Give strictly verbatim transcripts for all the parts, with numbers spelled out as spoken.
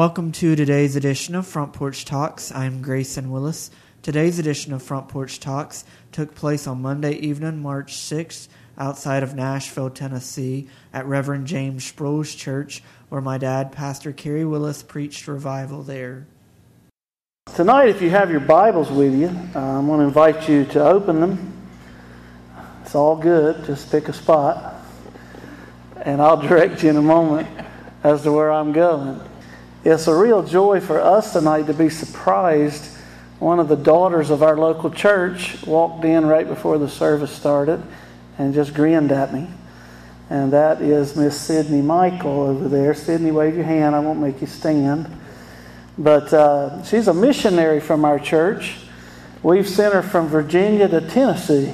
Welcome to today's edition of Front Porch Talks. I'm Grayson Willis. Today's edition of Front Porch Talks took place on Monday evening, March sixth, outside of Nashville, Tennessee, at Reverend James Sproul's church, where my dad, Pastor Kerry Willis, preached revival there. Tonight, if you have your Bibles with you, uh, I'm going to invite you to open them. It's all good. Just pick a spot, and I'll direct you in a moment as to where I'm going. It's a real joy for us tonight to be surprised. One of the daughters of our local church walked in right before the service started and just grinned at me. And that is Miss Sydney Michael over there. Sydney, wave your hand. I won't make you stand. But uh, she's a missionary from our church. We've sent her from Virginia to Tennessee.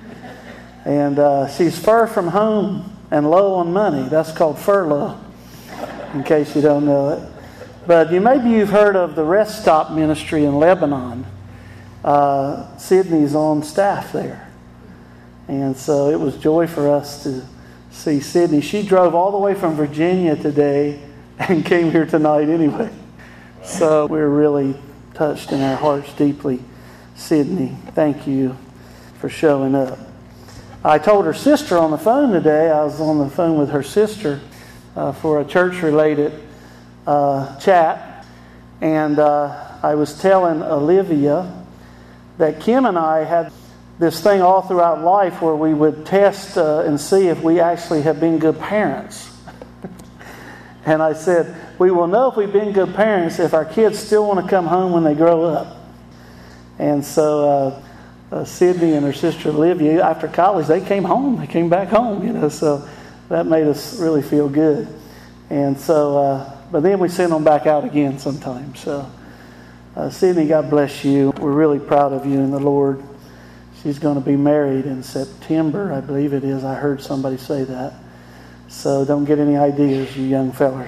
And uh, she's far from home and low on money. That's called furlough, in case you don't know it. But you maybe you've heard of the Rest Stop ministry in Lebanon. Uh, Sydney's on staff there. And so it was joy for us to see Sydney. She drove all the way from Virginia today and came here tonight anyway. So we're really touched in our hearts deeply. Sydney, thank you for showing up. I told her sister on the phone today, I was on the phone with her sister uh, for a church-related uh, chat, and uh, I was telling Olivia that Kim and I had this thing all throughout life where we would test uh, and see if we actually have been good parents. And I said, we will know if we've been good parents if our kids still want to come home when they grow up. And so uh, uh, Sydney and her sister Olivia, after college, they came home. They came back home, you know, so that made us really feel good. And so, uh, but then we send them back out again sometimes. So uh, Sydney, God bless you. We're really proud of you in the Lord. She's going to be married in September, I believe it is. I heard somebody say that. So don't get any ideas, you young fellers.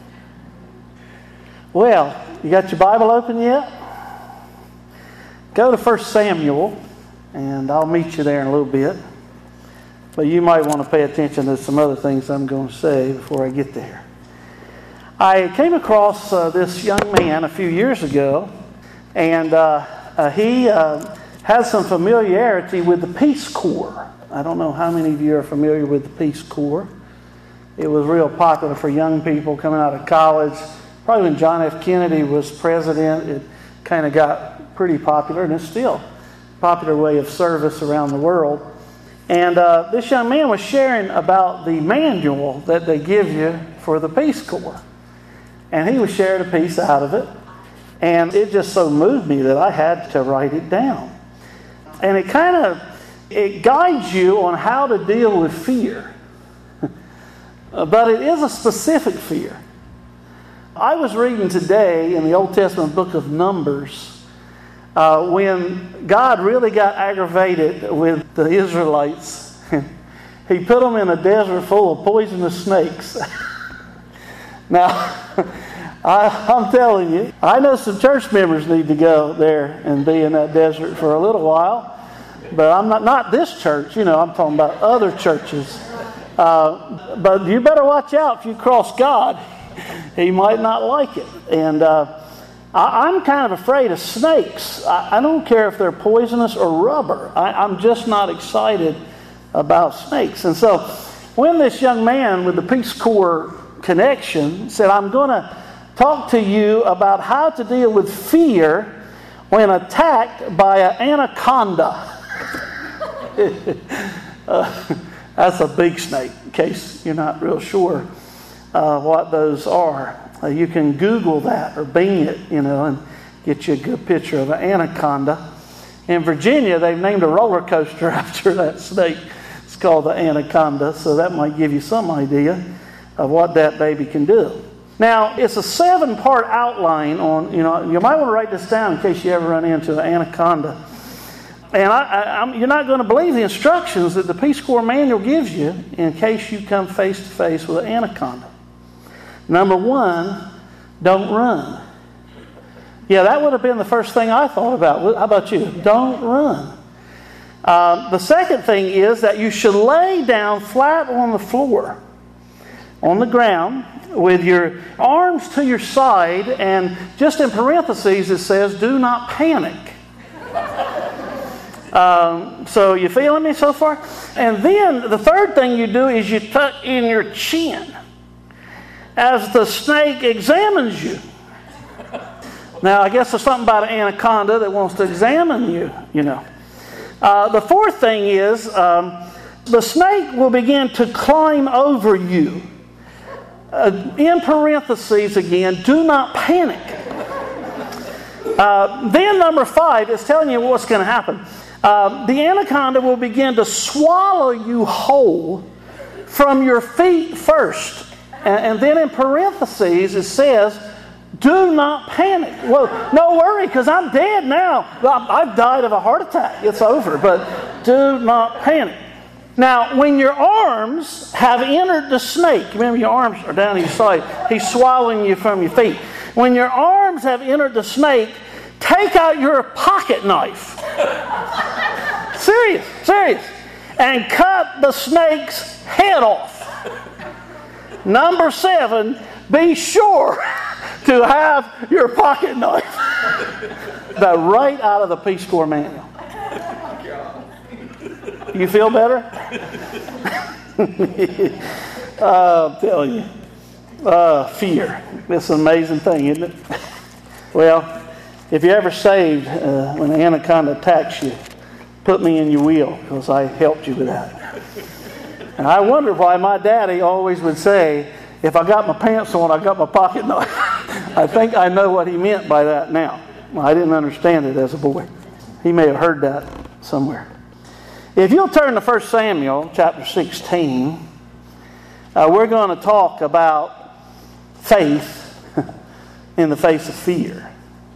Well, you got your Bible open yet? Go to First Samuel, and I'll meet you there in a little bit. But you might want to pay attention to some other things I'm going to say before I get there. I came across uh, this young man a few years ago, and uh, uh, he uh, has some familiarity with the Peace Corps. I don't know how many of you are familiar with the Peace Corps. It was real popular for young people coming out of college. Probably when John F. Kennedy was president, it kind of got pretty popular, and it's still a popular way of service around the world. And uh, this young man was sharing about the manual that they give you for the Peace Corps. And he was sharing a piece out of it. And it just so moved me that I had to write it down. And it kind of, it guides you on how to deal with fear. But it is a specific fear. I was reading today in the Old Testament book of Numbers uh, when God really got aggravated with the Israelites. He put them in a desert full of poisonous snakes. Now, I, I'm telling you, I know some church members need to go there and be in that desert for a little while. But I'm not, not this church, you know, I'm talking about other churches. Uh, but you better watch out if you cross God. He might not like it. And uh, I, I'm kind of afraid of snakes. I, I don't care if they're poisonous or rubber. I, I'm just not excited about snakes. And so when this young man with the Peace Corps connection said, I'm going to talk to you about how to deal with fear when attacked by an anaconda. uh, that's a big snake, in case you're not real sure uh, what those are. Uh, you can Google that or Bing it, you know, and get you a good picture of an anaconda. In Virginia, they've named a roller coaster after that snake. It's called the anaconda, so that might give you some idea of what that baby can do. Now, it's a seven-part outline on, you know, you might want to write this down in case you ever run into an anaconda. And I, I, I'm, you're not going to believe the instructions that the Peace Corps manual gives you in case you come face-to-face with an anaconda. Number one, don't run. Yeah, that would have been the first thing I thought about. How about you? Don't run. Uh, the second thing is that you should lay down flat on the floor. on the ground with your arms to your side, and just in parentheses it says, do not panic. Um, so you feeling me so far? And then the third thing you do is you tuck in your chin as the snake examines you. Now, I guess there's something about an anaconda that wants to examine you, you know. Uh, the fourth thing is um, the snake will begin to climb over you. Uh, in parentheses again, do not panic. Uh, then number five is telling you what's going to happen. Uh, the anaconda will begin to swallow you whole from your feet first. And, and then in parentheses it says, do not panic. Well, no worry, because I'm dead now. I've died of a heart attack. It's over. But do not panic. Now, when your arms have entered the snake, remember your arms are down your side. He's swallowing you from your feet. When your arms have entered the snake, take out your pocket knife. Serious, serious. And cut the snake's head off. Number seven, be sure to have your pocket knife. That right out of the Peace Corps manual. You feel better? uh, I'm telling you. Uh, fear. It's an amazing thing, isn't it? Well, if you're ever saved, uh, when an anaconda attacks you, put me in your will, because I helped you with that. And I wonder why my daddy always would say, if I got my pants on, I got my pocket knife. I think I know what he meant by that now. Well, I didn't understand it as a boy. He may have heard that somewhere. If you'll turn to First Samuel chapter sixteen, uh, we're going to talk about faith in the face of fear.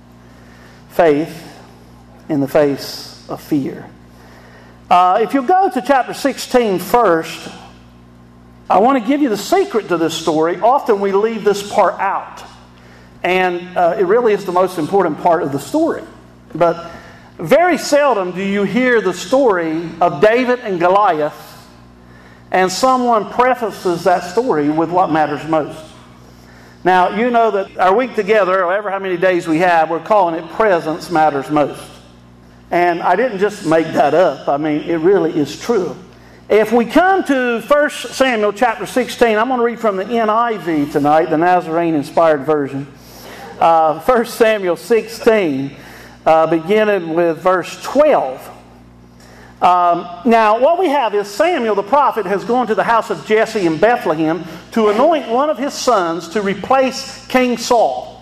Faith in the face of fear. Uh, if you go to chapter sixteen first, I want to give you the secret to this story. Often we leave this part out. And uh, it really is the most important part of the story. But very seldom do you hear the story of David and Goliath and someone prefaces that story with what matters most. Now, you know that our week together, however how many days we have, we're calling it Presence Matters Most. And I didn't just make that up. I mean, it really is true. If we come to First Samuel chapter sixteen, I'm going to read from the N I V tonight, the Nazarene-inspired version. Uh, First Samuel sixteen, uh, beginning with verse twelve. Um, now, what we have is Samuel the prophet has gone to the house of Jesse in Bethlehem to anoint one of his sons to replace King Saul.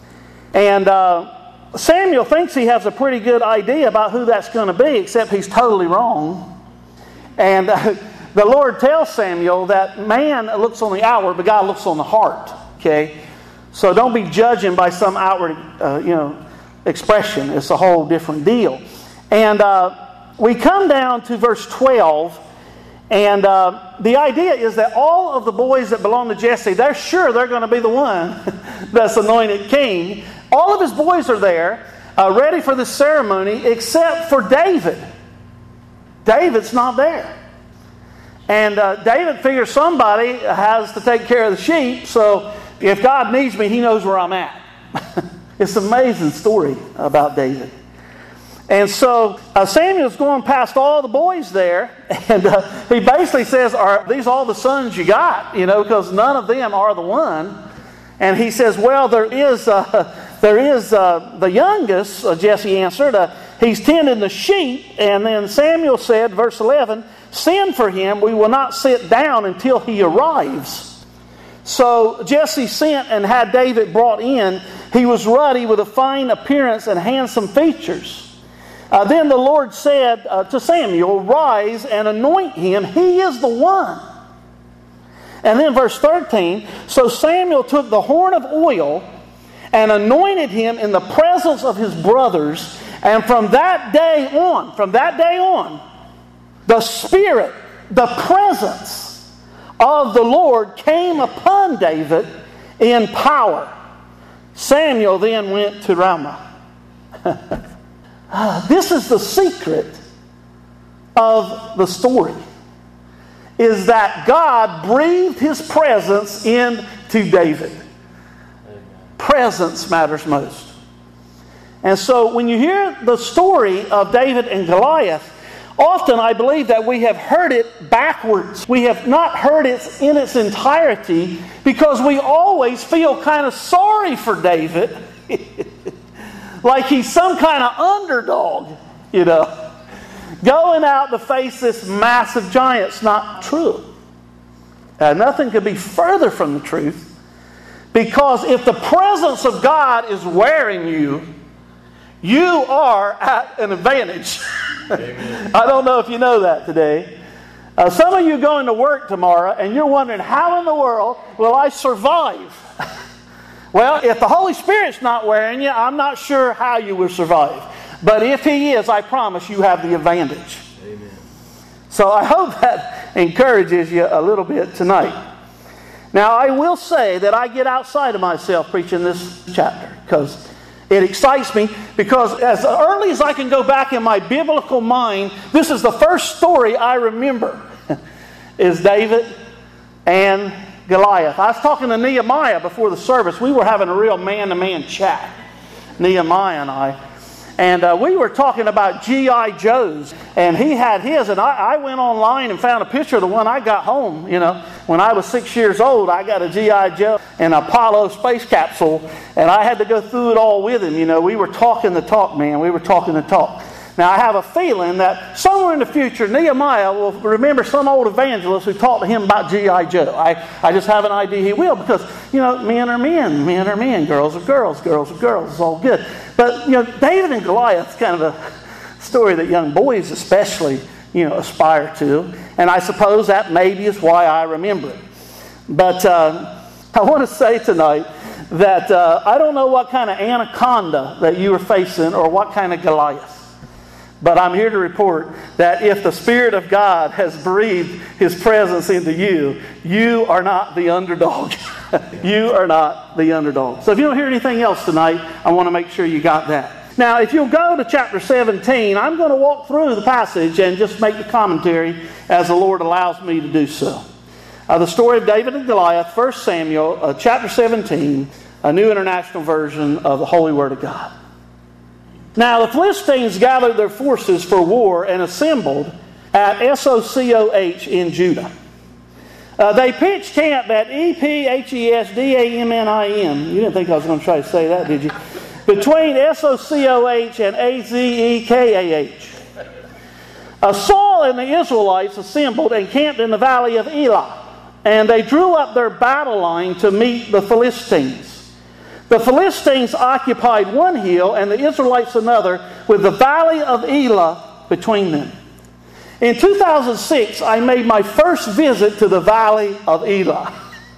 And uh, Samuel thinks he has a pretty good idea about who that's going to be, except he's totally wrong. And uh, the Lord tells Samuel that man looks on the outward, but God looks on the heart. Okay, so don't be judging by some outward, uh, you know, expression. It's a whole different deal. And uh, we come down to verse twelve, and uh, the idea is that all of the boys that belong to Jesse, they're sure they're going to be the one that's anointed king. All of his boys are there, uh, ready for this ceremony, except for David. David's not there. And uh, David figures somebody has to take care of the sheep, so if God needs me, he knows where I'm at. It's an amazing story about David. And so uh, Samuel's going past all the boys there, and uh, he basically says, are these all the sons you got? You know, because none of them are the one. And he says, well, there is uh, there is uh, the youngest, uh, Jesse answered, uh, he's tending the sheep. And then Samuel said, verse eleven, send for him, we will not sit down until he arrives. So Jesse sent and had David brought in. He was ruddy with a fine appearance and handsome features. Uh, then the Lord said uh, to Samuel, rise and anoint him. He is the one. And then verse thirteen, so Samuel took the horn of oil and anointed him in the presence of his brothers. And from that day on, from that day on, the Spirit, the presence of the Lord came upon David in power. Samuel then went to Ramah. This is the secret of the story. is that God breathed His presence into David. Amen. Presence matters most. And so when you hear the story of David and Goliath, often I believe that we have heard it backwards. We have not heard it in its entirety because we always feel kind of sorry for David. Like he's some kind of underdog, you know, going out to face this massive giant. It's not true. Uh, nothing could be further from the truth. Because if the presence of God is wearing you, you are at an advantage. I don't know if you know that today. Uh, some of you going to work tomorrow and you're wondering, how in the world will I survive? Well, if the Holy Spirit's not wearing you, I'm not sure how you will survive. But if He is, I promise you have the advantage. Amen. So I hope that encourages you a little bit tonight. Now, I will say that I get outside of myself preaching this chapter because it excites me, because as early as I can go back in my biblical mind, this is the first story I remember, is David and Goliath. I was talking to Nehemiah before the service. We were having a real man-to-man chat, Nehemiah and I. And uh, we were talking about G I Joes, and he had his, and I, I went online and found a picture of the one I got home. You know, when I was six years old, I got a G I Joe and Apollo space capsule, and I had to go through it all with him. You know, we were talking the talk, man. We were talking the talk. Now, I have a feeling that somewhere in the future, Nehemiah will remember some old evangelist who talked to him about G I Joe. I, I just have an idea he will, because, you know, men are men, men are men, girls are girls, girls are girls. It's all good. But, you know, David and Goliath is kind of a story that young boys especially, you know, aspire to. And I suppose that maybe is why I remember it. But uh, I want to say tonight that uh, I don't know what kind of anaconda that you are facing or what kind of Goliath. But I'm here to report that if the Spirit of God has breathed His presence into you, you are not the underdog. You are not the underdog. So if you don't hear anything else tonight, I want to make sure you got that. Now, if you'll go to chapter seventeen, I'm going to walk through the passage and just make the commentary as the Lord allows me to do so. Uh, the story of David and Goliath, First Samuel, uh, chapter seventeen, a New International Version of the Holy Word of God. Now the Philistines gathered their forces for war and assembled at S O C O H in Judah. Uh, they pitched camp at E P H E S D A M N I M. You didn't think I was going to try to say that, did you? Between S O C O H and A Z E K A H. Uh, Saul and the Israelites assembled and camped in the valley of Elah, and they drew up their battle line to meet the Philistines. The Philistines occupied one hill and the Israelites another, with the valley of Elah between them. In two thousand six, I made my first visit to the valley of Elah.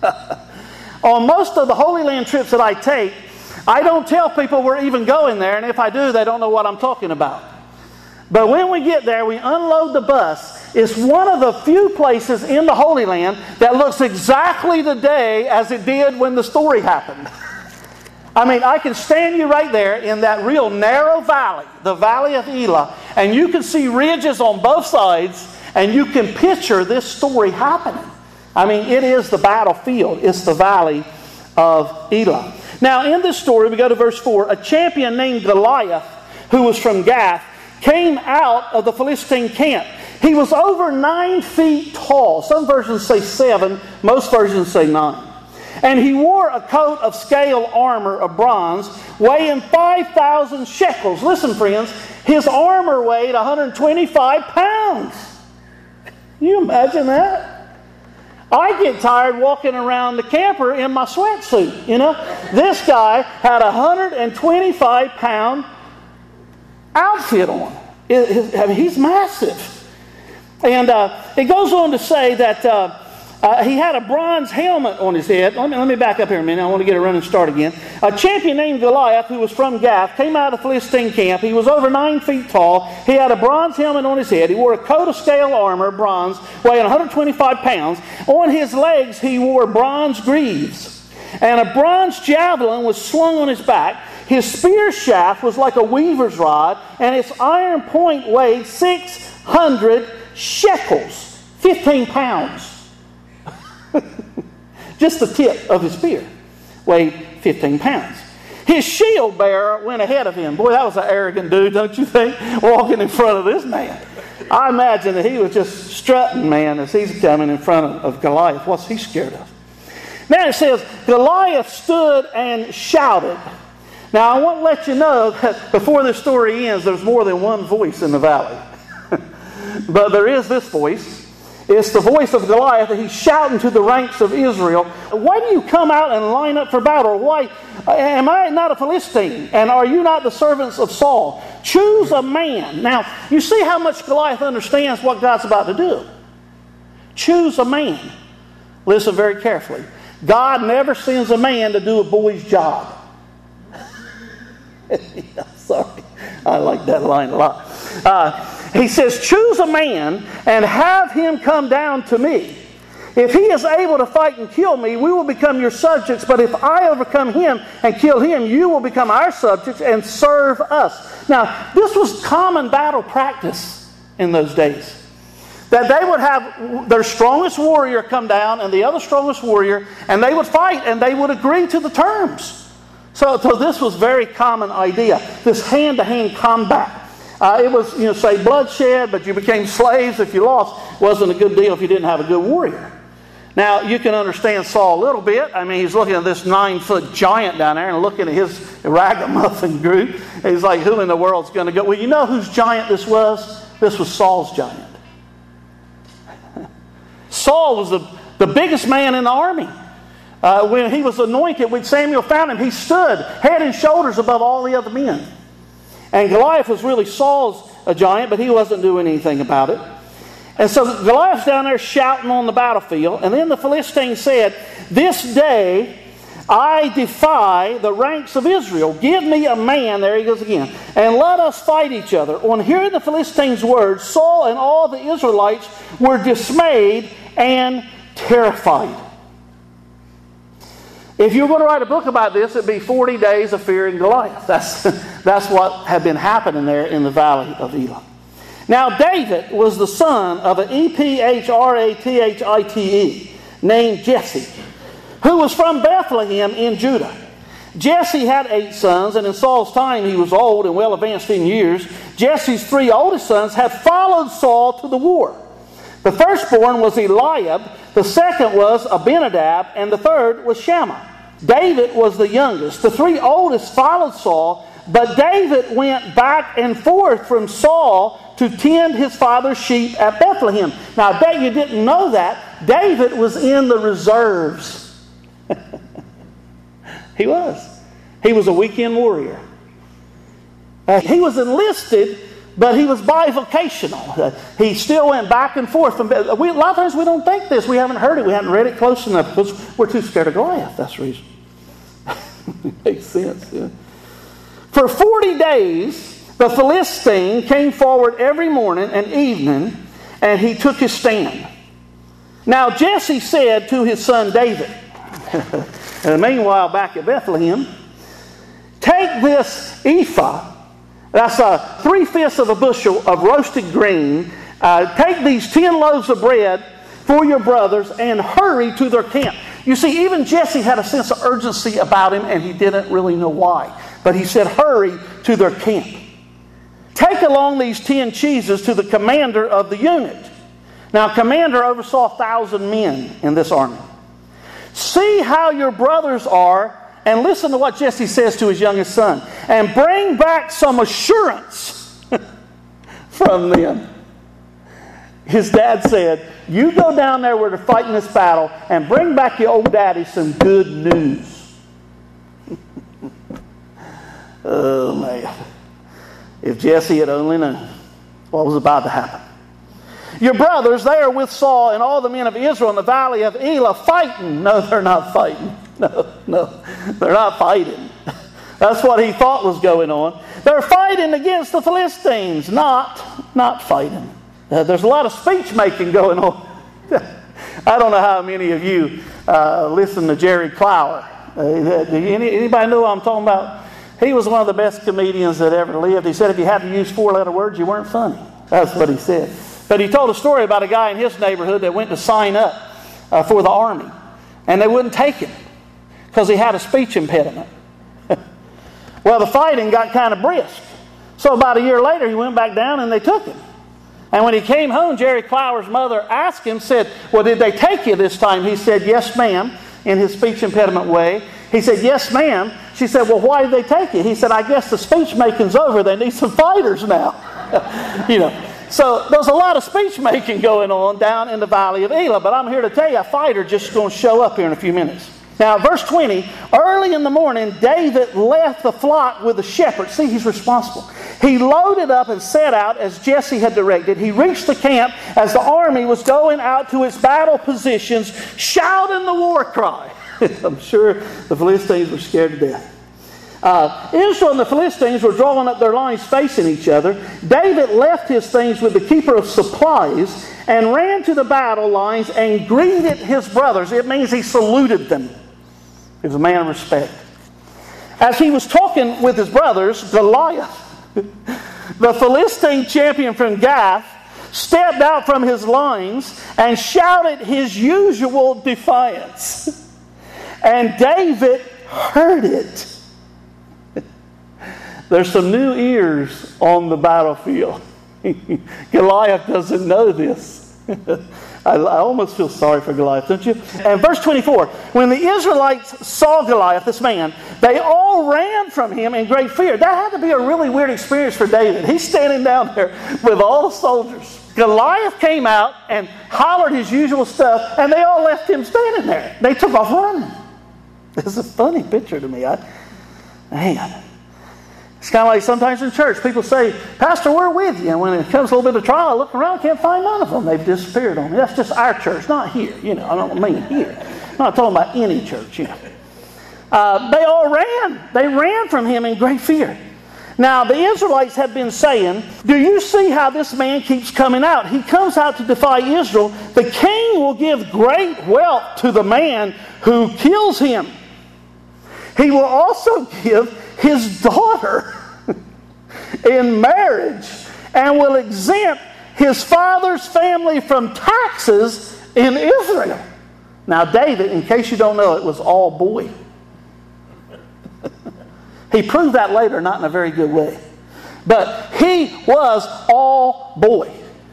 On most of the Holy Land trips that I take, I don't tell people we're even going there, and if I do, they don't know what I'm talking about. But when we get there, we unload the bus. It's one of the few places in the Holy Land that looks exactly today as it did when the story happened. I mean, I can stand you right there in that real narrow valley, the valley of Elah, and you can see ridges on both sides, and you can picture this story happening. I mean, it is the battlefield. It's the valley of Elah. Now, in this story, we go to verse four. A champion named Goliath, who was from Gath, came out of the Philistine camp. He was over nine feet tall. Some versions say seven. Most versions say nine. And he wore a coat of scale armor of bronze, weighing five thousand shekels. Listen, friends, his armor weighed one hundred twenty-five pounds. Can you imagine that? I get tired walking around the camper in my sweatsuit. You know, this guy had a one hundred twenty-five pound outfit on. It, it, I mean, he's massive. And uh, it goes on to say that uh, uh, he had a bronze helmet on his head. Let me, let me back up here a minute. I want to get a running start again. A champion named Goliath, who was from Gath, came out of the Philistine camp. He was over nine feet tall. He had a bronze helmet on his head. He wore a coat of scale armor, bronze, weighing one hundred twenty-five pounds. On his legs, he wore bronze greaves. And a bronze javelin was slung on his back. His spear shaft was like a weaver's rod, and its iron point weighed six hundred shekels, fifteen pounds. Just the tip of his spear weighed fifteen pounds. His shield bearer went ahead of him. Boy, that was an arrogant dude, don't you think? Walking in front of this man. I imagine that he was just strutting, man, as he's coming in front of, of Goliath. What's he scared of? Now it says, Goliath stood and shouted. Now I want to let you know that before this story ends, there's more than one voice in the valley. But there is this voice. It's the voice of Goliath, and he's shouting to the ranks of Israel, why do you come out and line up for battle? Why am I not a Philistine? And are you not the servants of Saul? Choose a man. Now, you see how much Goliath understands what God's about to do. Choose a man. Listen very carefully. God never sends a man to do a boy's job. Sorry. I like that line a lot. Uh, he says, choose a man and have him come down to me. If he is able to fight and kill me, we will become your subjects. But if I overcome him and kill him, you will become our subjects and serve us. Now, this was common battle practice in those days. That they would have their strongest warrior come down and the other strongest warrior, and they would fight and they would agree to the terms. So, so this was very common idea, this hand-to-hand combat. Uh, it was, you know, say bloodshed, but you became slaves if you lost. Wasn't a good deal if you didn't have a good warrior. Now, you can understand Saul a little bit. I mean, he's looking at this nine-foot giant down there and looking at his ragamuffin group. He's like, who in the world's going to go? Well, you know whose giant this was? This was Saul's giant. Saul was the, the biggest man in the army. Uh, when he was anointed, when Samuel found him, he stood head and shoulders above all the other men. And Goliath was really Saul's a giant, but he wasn't doing anything about it. And so Goliath's down there shouting on the battlefield. And then the Philistine said, this day I defy the ranks of Israel. Give me a man, there he goes again, and let us fight each other. On hearing the Philistine's words, Saul and all the Israelites were dismayed and terrified. If you were going to write a book about this, it'd be forty days of fearing Goliath. That's, that's what had been happening there in the valley of Elah. Now, David was the son of an E P H R A T H I T E named Jesse, who was from Bethlehem in Judah. Jesse had eight sons, and in Saul's time he was old and well advanced in years. Jesse's three oldest sons had followed Saul to the war. The firstborn was Eliab, the second was Abinadab, and the third was Shammah. David was the youngest. The three oldest followed Saul, but David went back and forth from Saul to tend his father's sheep at Bethlehem. Now, I bet you didn't know that. David was in the reserves. He was. He was a weekend warrior. Uh, he was enlisted, but he was bivocational. Uh, he still went back and forth. From, we, a lot of times we don't think this. We haven't heard it. We haven't read it close enough because we're too scared of Goliath. That's the reason. Makes sense. Yeah. For forty days, the Philistine came forward every morning and evening, and he took his stand. Now Jesse said to his son David, and meanwhile back at Bethlehem, take this ephah, that's uh, three-fifths of a bushel of roasted grain, uh, take these ten loaves of bread for your brothers and hurry to their camp. You see, even Jesse had a sense of urgency about him, and he didn't really know why. But he said, hurry to their camp. Take along these ten cheeses to the commander of the unit. Now, commander oversaw a thousand men in this army. See how your brothers are, and listen to what Jesse says to his youngest son, and bring back some assurance from them. His dad said, you go down there where they're fighting this battle and bring back your old daddy some good news. Oh, man. If Jesse had only known what was about to happen. Your brothers, they are with Saul and all the men of Israel in the valley of Elah fighting. No, they're not fighting. No, no, they're not fighting. That's what he thought was going on. They're fighting against the Philistines, not, not fighting. Uh, there's a lot of speech making going on. I don't know how many of you uh, listen to Jerry Clower. Uh, do any, anybody know what I'm talking about? He was one of the best comedians that ever lived. He said if you had to use four-letter words, you weren't funny. That's what he said. But he told a story about a guy in his neighborhood that went to sign up uh, for the army. And they wouldn't take him because he had a speech impediment. Well, the fighting got kind of brisk. So about a year later, he went back down and they took him. And when he came home, Jerry Clower's mother asked him, said, well, did they take you this time? He said, yes, ma'am, in his speech impediment way. He said, yes, ma'am. She said, well, why did they take you? He said, I guess the speech making's over. They need some fighters now. You know. So there's a lot of speech making going on down in the Valley of Elah. But I'm here to tell you, a fighter just going to show up here in a few minutes. Now, verse twenty, early in the morning, David left the flock with the shepherd. See, he's responsible. He loaded up and set out as Jesse had directed. He reached the camp as the army was going out to its battle positions, shouting the war cry. I'm sure the Philistines were scared to death. Uh, Israel and the Philistines were drawing up their lines facing each other. David left his things with the keeper of supplies and ran to the battle lines and greeted his brothers. It means he saluted them. He was a man of respect. As he was talking with his brothers, Goliath, the Philistine champion from Gath, stepped out from his lines and shouted his usual defiance. And David heard it. There's some new ears on the battlefield. Goliath doesn't know this. I, I almost feel sorry for Goliath, don't you? And verse twenty-four, when the Israelites saw Goliath, this man, they all ran from him in great fear. That had to be a really weird experience for David. He's standing down there with all the soldiers. Goliath came out and hollered his usual stuff, and they all left him standing there. They took off running. This is a funny picture to me. I, man. It's kind of like sometimes in church, people say, Pastor, we're with you. And when it comes a little bit of trial, I look around, can't find none of them. They've disappeared on me. That's just our church, not here. You know, I don't mean here. I'm not talking about any church, you know. Uh, they all ran. They ran from him in great fear. Now, the Israelites have been saying, do you see how this man keeps coming out? He comes out to defy Israel. The king will give great wealth to the man who kills him. He will also give his daughter in marriage and will exempt his father's family from taxes in Israel. Now, David, in case you don't know, it was all boy. He proved that later, not in a very good way. But he was all boy.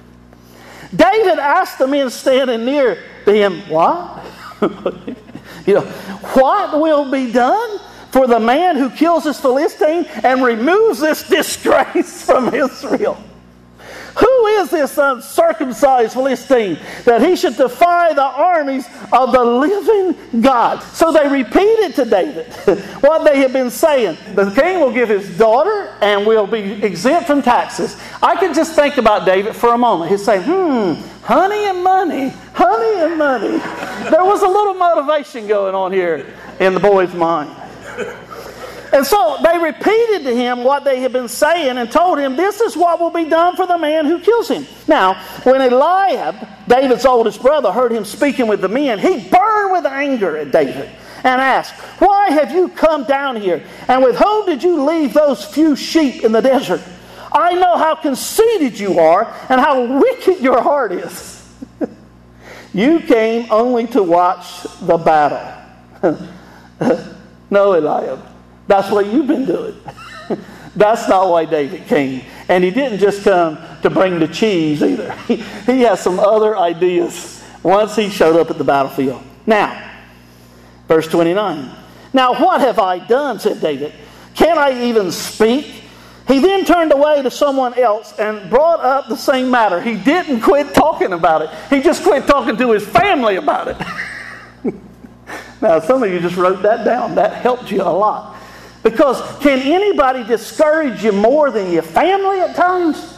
David asked the men standing near to him, what? You know, what will be done for the man who kills this Philistine and removes this disgrace from Israel? Who is this uncircumcised Philistine that he should defy the armies of the living God? So they repeated to David what they had been saying. The king will give his daughter and will be exempt from taxes. I can just think about David for a moment. He'd say, hmm, honey and money, honey and money. There was a little motivation going on here in the boy's mind. And so they repeated to him what they had been saying and told him, this is what will be done for the man who kills him. Now, when Eliab, David's oldest brother, heard him speaking with the men, he burned with anger at David and asked, why have you come down here? And with whom did you leave those few sheep in the desert? I know how conceited you are and how wicked your heart is. You came only to watch the battle. No, Eliab. That's what you've been doing. That's not why David came. And he didn't just come to bring the cheese either. He, he has some other ideas once he showed up at the battlefield. Now, verse twenty-nine. Now what have I done, said David. Can I even speak? He then turned away to someone else and brought up the same matter. He didn't quit talking about it. He just quit talking to his family about it. Now, some of you just wrote that down. That helped you a lot. Because can anybody discourage you more than your family at times?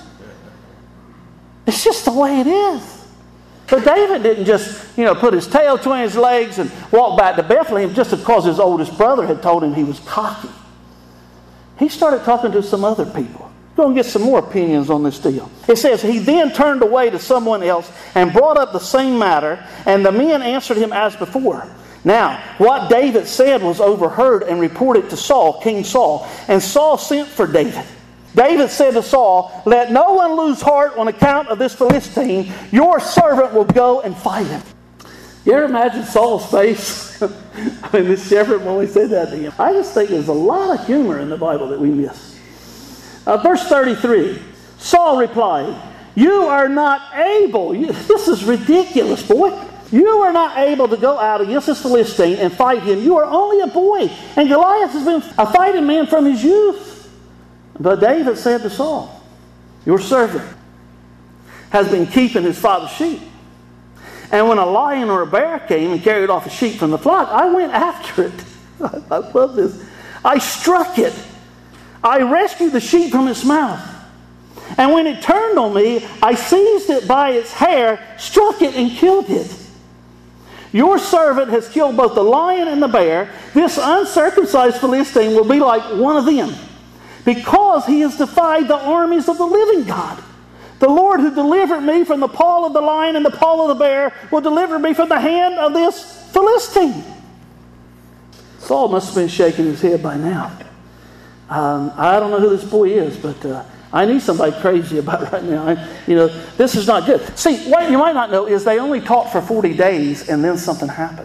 It's just the way it is. But David didn't just, you know, put his tail between his legs and walk back to Bethlehem just because his oldest brother had told him he was cocky. He started talking to some other people. We're going to get some more opinions on this deal. It says, he then turned away to someone else and brought up the same matter, and the men answered him as before. Now, what David said was overheard and reported to Saul, King Saul. And Saul sent for David. David said to Saul, let no one lose heart on account of this Philistine. Your servant will go and fight him. You ever imagine Saul's face when this shepherd boy said that to him? I just think there's a lot of humor in the Bible that we miss. Uh, verse thirty-three, Saul replied, you are not able. You, this is ridiculous, boy. You are not able to go out against this Philistine and fight him. You are only a boy, and Goliath has been a fighting man from his youth. But David said to Saul, your servant has been keeping his father's sheep. And when a lion or a bear came and carried off a sheep from the flock, I went after it. I love this. I struck it. I rescued the sheep from its mouth. And when it turned on me, I seized it by its hair, struck it, and killed it. Your servant has killed both the lion and the bear. This uncircumcised Philistine will be like one of them, because he has defied the armies of the living God. The Lord who delivered me from the paw of the lion and the paw of the bear will deliver me from the hand of this Philistine. Saul must have been shaking his head by now. Um, I don't know who this boy is, but uh, I need somebody crazy about it right now. I, you know, this is not good. See, what you might not know is they only taught for forty days and then something happened.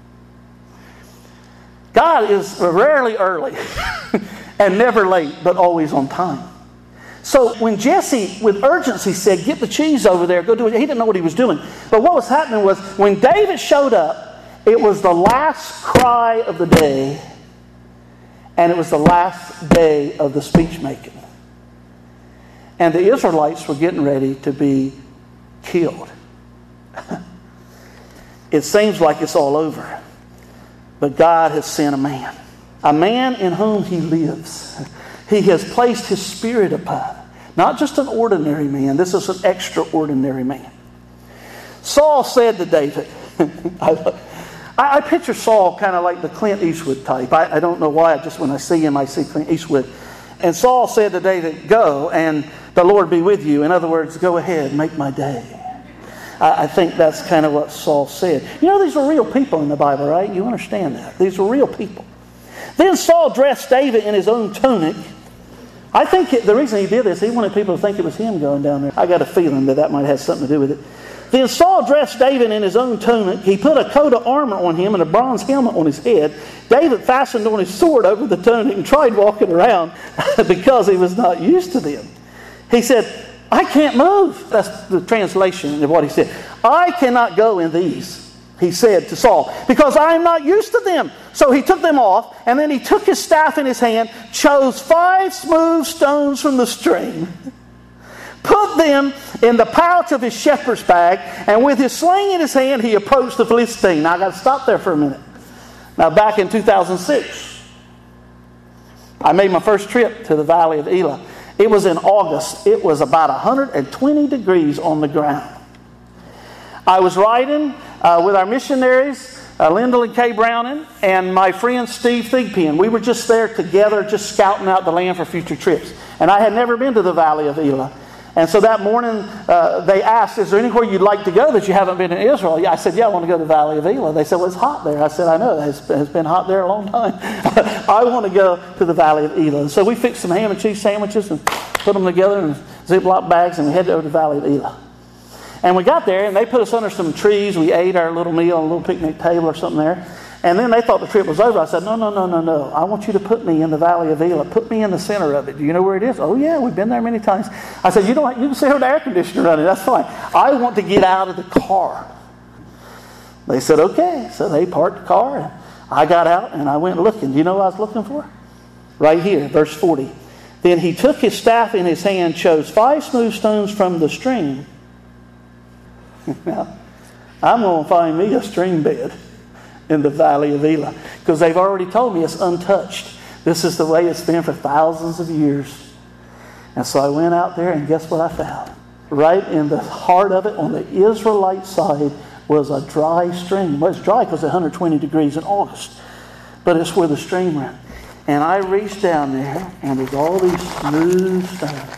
God is rarely early and never late, but always on time. So when Jesse, with urgency, said, get the cheese over there, go do it, he didn't know what he was doing. But what was happening was, when David showed up, it was the last cry of the day, and it was the last day of the speech making. And the Israelites were getting ready to be killed. It seems like it's all over. But God has sent a man. A man in whom he lives. He has placed his spirit upon. Not just an ordinary man. This is an extraordinary man. Saul said to David, I, I picture Saul kind of like the Clint Eastwood type. I, I don't know why. Just when I see him, I see Clint Eastwood. And Saul said to David, go and the Lord be with you. In other words, go ahead, make my day. I, I think that's kind of what Saul said. You know, these are real people in the Bible, right? You understand that. These are real people. Then Saul dressed David in his own tunic. I think it, the reason he did this, he wanted people to think it was him going down there. I got a feeling that that might have something to do with it. Then Saul dressed David in his own tunic. He put a coat of armor on him and a bronze helmet on his head. David fastened on his sword over the tunic and tried walking around because he was not used to them. He said, I can't move. That's the translation of what he said. I cannot go in these, he said to Saul, because I am not used to them. So he took them off, and then he took his staff in his hand, chose five smooth stones from the stream, put them in the pouch of his shepherd's bag, and with his sling in his hand, he approached the Philistine. Now, I've got to stop there for a minute. Now, back in two thousand six, I made my first trip to the Valley of Elah. It was in August. It was about one hundred twenty degrees on the ground. I was riding uh, with our missionaries, uh, Lyndall and Kay Browning, and my friend Steve Thigpen. We were just there together, just scouting out the land for future trips. And I had never been to the Valley of Elah. And so that morning, uh, they asked, is there anywhere you'd like to go that you haven't been in Israel? Yeah, I said, yeah, I want to go to the Valley of Elah. They said, well, it's hot there. I said, I know. It's, it's been hot there a long time. I want to go to the Valley of Elah. So we fixed some ham and cheese sandwiches and put them together in Ziploc bags, and we headed over to the Valley of Elah. And we got there, and they put us under some trees. We ate our little meal on a little picnic table or something there. And then they thought the trip was over. I said, no, no, no, no, no. I want you to put me in the Valley of Elah. Put me in the center of it. Do you know where it is? Oh, yeah, we've been there many times. I said, you don't. You can sit here with the air conditioner running. That's fine. I want to get out of the car. They said, okay. So they parked the car, and I got out, and I went looking. Do you know what I was looking for? Right here, verse forty. Then he took his staff in his hand, chose five smooth stones from the stream. Now, I'm going to find me a stream bed in the Valley of Elah, because they've already told me it's untouched. This is the way it's been for thousands of years. And so I went out there, and guess what I found? Right in the heart of it, on the Israelite side, was a dry stream. Well, it's dry because it's one hundred twenty degrees in August, but it's where the stream ran. And I reached down there, and there's all these smooth stones.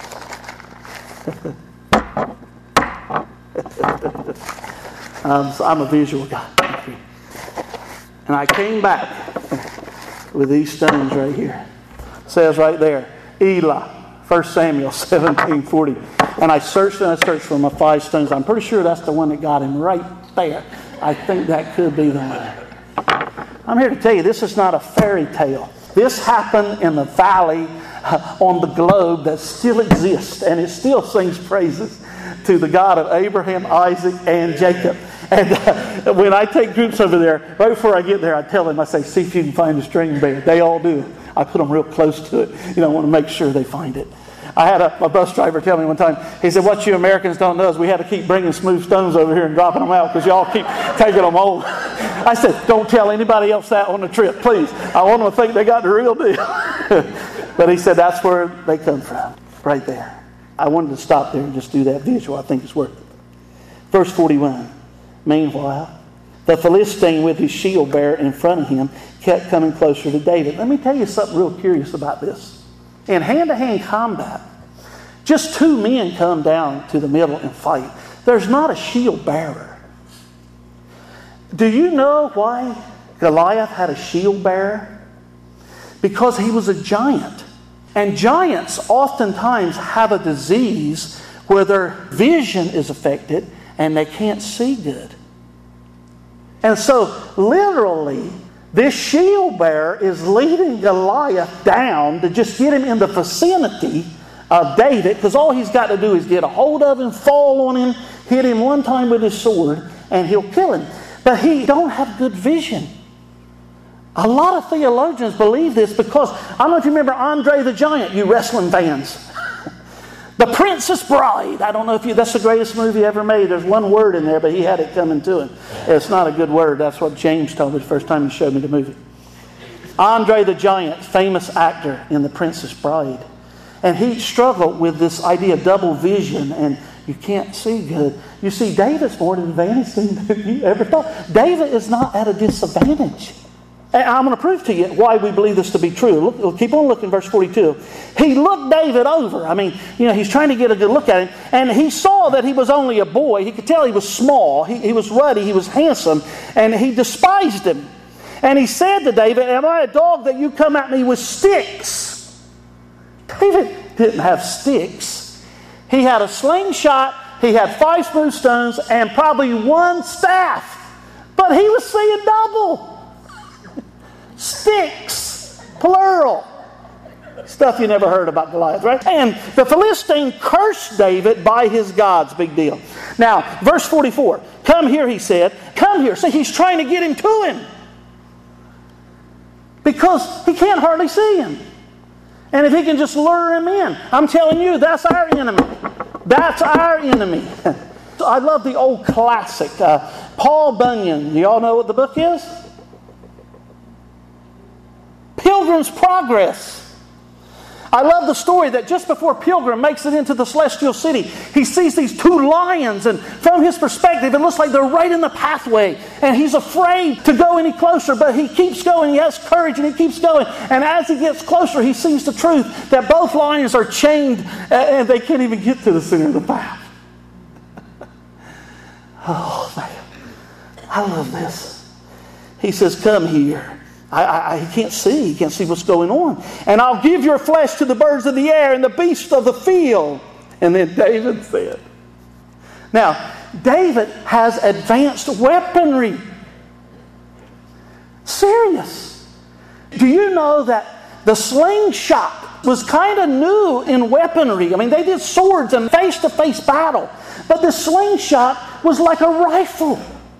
um, so I'm a visual guy. And I came back with these stones right here. It says right there, Elah, First Samuel seventeen forty. And I searched and I searched for my five stones. I'm pretty sure that's the one that got him right there. I think that could be the one. I'm here to tell you, this is not a fairy tale. This happened in the valley uh, on the globe that still exists, and it still sings praises to the God of Abraham, Isaac, and Jacob. And uh, when I take groups over there, right before I get there, I tell them, I say, see if you can find a string band. They all do. I put them real close to it. You know, I want to make sure they find it. I had a, a bus driver tell me one time, he said, what you Americans don't know is we had to keep bringing smooth stones over here and dropping them out because y'all keep taking them home. I said, don't tell anybody else that on the trip, please. I want them to think they got the real deal. But he said, that's where they come from, right there. I wanted to stop there and just do that visual. I think it's worth it. Verse forty-one. Meanwhile, the Philistine with his shield bearer in front of him kept coming closer to David. Let me tell you something real curious about this. In hand-to-hand combat, just two men come down to the middle and fight. There's not a shield bearer. Do you know why Goliath had a shield bearer? Because he was a giant. And giants oftentimes have a disease where their vision is affected and they can't see good. And so, literally, this shield bearer is leading Goliath down to just get him in the vicinity of David, because all he's got to do is get a hold of him, fall on him, hit him one time with his sword, and he'll kill him. But he don't have good vision. A lot of theologians believe this because, I don't know if you remember Andre the Giant, you wrestling fans. The Princess Bride. I don't know if you, that's the greatest movie ever made. There's one word in there, but he had it coming to him. It's not a good word. That's what James told me the first time he showed me the movie. Andre the Giant, famous actor in The Princess Bride. And he struggled with this idea of double vision and you can't see good. You see, David's more advantaged than you ever thought. David is not at a disadvantage. And I'm going to prove to you why we believe this to be true. Look, keep on looking, verse forty-two. He looked David over. I mean, you know, he's trying to get a good look at him. And he saw that he was only a boy. He could tell he was small. He, he was ruddy. He was handsome. And he despised him. And he said to David, am I a dog that you come at me with sticks? David didn't have sticks. He had a slingshot. He had five smooth stones and probably one staff. But he was seeing double. Sticks, plural. Stuff you never heard about Goliath, right? And the Philistine cursed David by his gods. Big deal. Now, verse forty-four. Come here, he said. Come here. See, he's trying to get him to him. Because he can't hardly see him. And if he can just lure him in. I'm telling you, that's our enemy. That's our enemy. I love the old classic. Uh, Paul Bunyan. Do y'all know what the book is? Pilgrim's Progress. I love the story that just before Pilgrim makes it into the celestial city, he sees these two lions, and from his perspective, it looks like they're right in the pathway, and he's afraid to go any closer, but he keeps going. He has courage, and he keeps going. And as he gets closer, he sees the truth that both lions are chained, and they can't even get to the center of the path. Oh, man. I love this. He says, come here. I, I, I, he can't see. He can't see what's going on. And I'll give your flesh to the birds of the air and the beasts of the field. And then David said. Now, David has advanced weaponry. Serious. Do you know that the slingshot was kind of new in weaponry? I mean, they did swords and face-to-face battle. But the slingshot was like a rifle.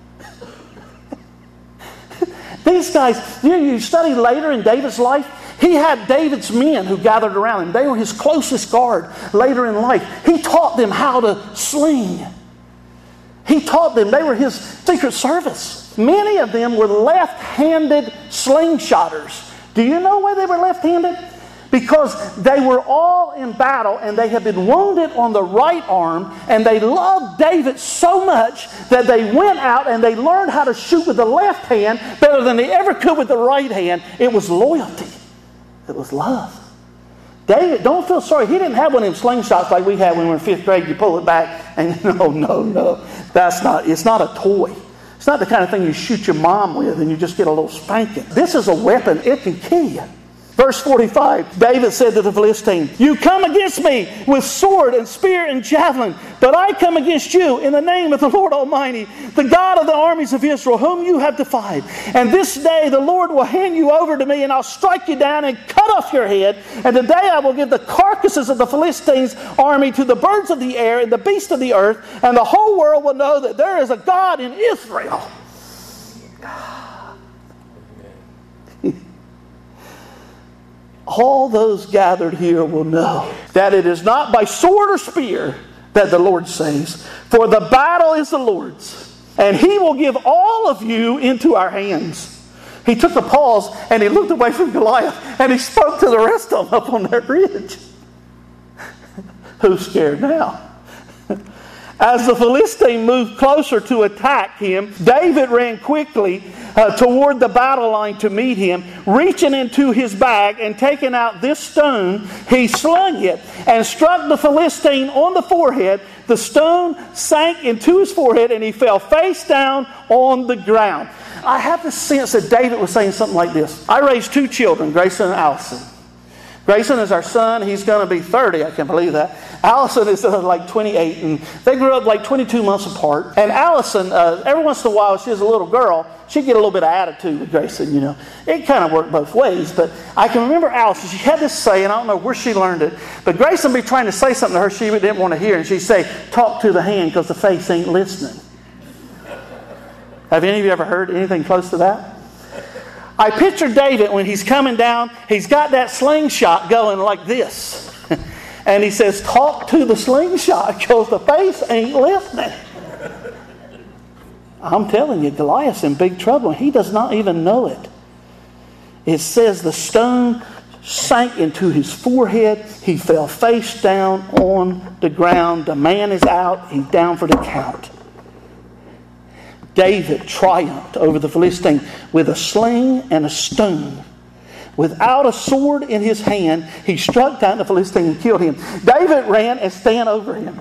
These guys, you, know, you study later in David's life, he had David's men who gathered around him. They were his closest guard later in life. He taught them how to sling. He taught them. They were his secret service. Many of them were left-handed slingshotters. Do you know why they were left-handed? Because they were all in battle and they had been wounded on the right arm, and they loved David so much that they went out and they learned how to shoot with the left hand better than they ever could with the right hand. It was loyalty. It was love. David, don't feel sorry. He didn't have one of them slingshots like we had when we were in fifth grade. You pull it back and no, no, no. That's not, it's not a toy. It's not the kind of thing you shoot your mom with and you just get a little spanking. This is a weapon. It can kill you. Verse forty-five, David said to the Philistine, "You come against me with sword and spear and javelin, but I come against you in the name of the Lord Almighty, the God of the armies of Israel, whom you have defied. And this day the Lord will hand you over to me, and I'll strike you down and cut off your head. And today I will give the carcasses of the Philistines' army to the birds of the air and the beasts of the earth, and the whole world will know that there is a God in Israel." All those gathered here will know that it is not by sword or spear that the Lord saves, for the battle is the Lord's, and He will give all of you into our hands. He took a pause and he looked away from Goliath and he spoke to the rest of them up on that ridge. Who's scared now? As the Philistine moved closer to attack him, David ran quickly uh, toward the battle line to meet him. Reaching into his bag and taking out this stone, he slung it and struck the Philistine on the forehead. The stone sank into his forehead and he fell face down on the ground. I have the sense that David was saying something like this. I raised two children, Grayson and Allison. Grayson is our son. He's going to be thirty. I can't believe that. Allison is uh, like twenty-eight, and they grew up like twenty-two months apart. And Allison, uh, every once in a while, she was a little girl, she'd get a little bit of attitude with Grayson, you know. It kind of worked both ways, but I can remember Allison, she had this saying, I don't know where she learned it, but Grayson would be trying to say something to her she didn't want to hear, and she'd say, "Talk to the hand because the face ain't listening." Have any of you ever heard anything close to that? I picture David when he's coming down, he's got that slingshot going like this. And he says, "Talk to the slingshot because the face ain't listening." I'm telling you, Goliath's in big trouble. He does not even know it. It says the stone sank into his forehead. He fell face down on the ground. The man is out. He's down for the count. David triumphed over the Philistine with a sling and a stone. Without a sword in his hand, he struck down the Philistine and killed him. David ran and stand over him.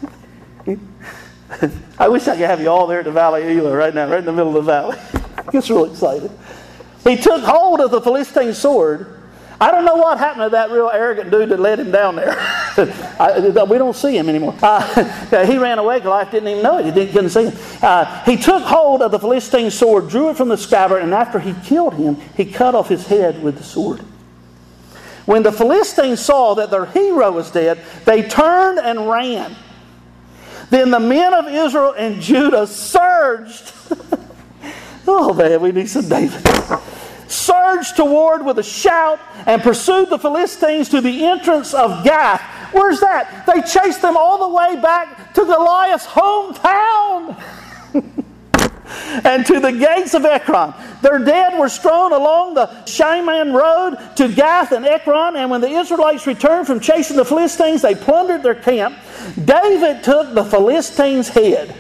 I wish I could have you all there at the Valley of Elah right now, right in the middle of the valley. I get real excited. He took hold of the Philistine sword. I don't know what happened to that real arrogant dude that led him down there. I, we don't see him anymore. Uh, he ran away. Goliath didn't even know it. He didn't, couldn't see him. Uh, he took hold of the Philistine sword, drew it from the scabbard, and after he killed him, he cut off his head with the sword. When the Philistines saw that their hero was dead, they turned and ran. Then the men of Israel and Judah surged. Oh man, we need some David. Surged toward with a shout and pursued the Philistines to the entrance of Gath. Where's that? They chased them all the way back to Goliath's hometown and to the gates of Ekron. Their dead were strewn along the Shiman road to Gath and Ekron, and when the Israelites returned from chasing the Philistines, they plundered their camp. David took the Philistine's head.